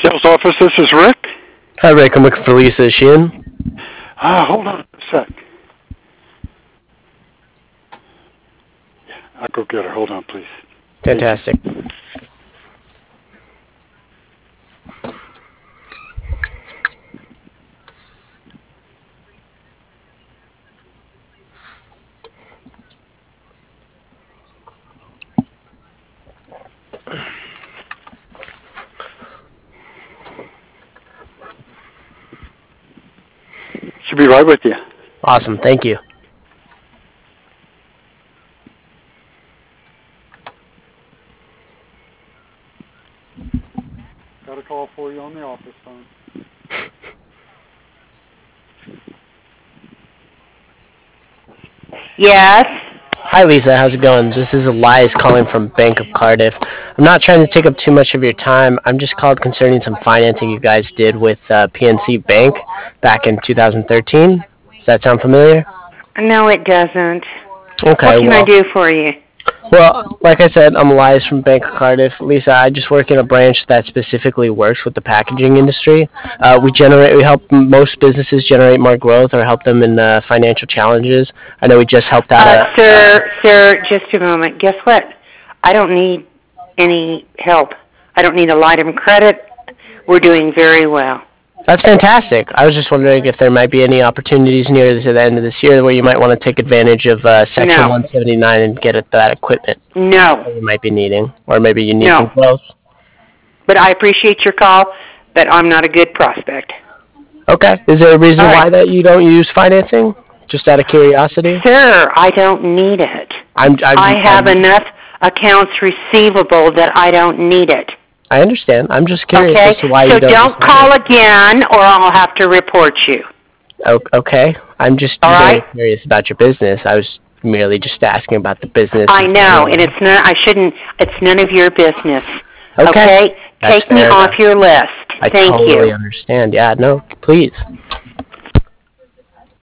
Sales office, this is Rick. Hi, Rick. I'm looking for Lisa. Is she in? Hold on a sec. I'll go get her. Hold on, please. Fantastic. She'll be right with you. Awesome. Thank you. Got a call for you on the office phone. Yes. Hi, Lisa. How's it going? This is Elias calling from Bank of Cardiff. I'm not trying to take up too much of your time. I'm just called concerning some financing you guys did with PNC Bank back in 2013. Does that sound familiar? No, it doesn't. Okay, What can I do for you? Well, like I said, I'm Elias from Bank of Cardiff. Lisa, I just work in a branch that specifically works with the packaging industry. We help most businesses generate more growth or help them in financial challenges. I know we just helped out Sir, just a moment. Guess what? I don't need any help. I don't need a line of credit. We're doing very well. That's fantastic. I was just wondering if there might be any opportunities near to the end of this year where you might want to take advantage of Section No. 179 and get at that equipment No. that you might be needing, or maybe you need No. some growth. But I appreciate your call, but I'm not a good prospect. Okay. Is there a reason All right. why that you don't use financing? Just out of curiosity. Sir, I don't need it. I have enough accounts receivable that I don't need it. I understand. I'm just curious Okay? as to why So you don't. don't call again or I'll have to report you. Okay. I'm just All very right? curious about your business. I was merely just asking about the business. I know, and it's none of your business. Okay? Okay? That's Take me fair off enough. your list. I Thank totally you. understand. Yeah, no, please.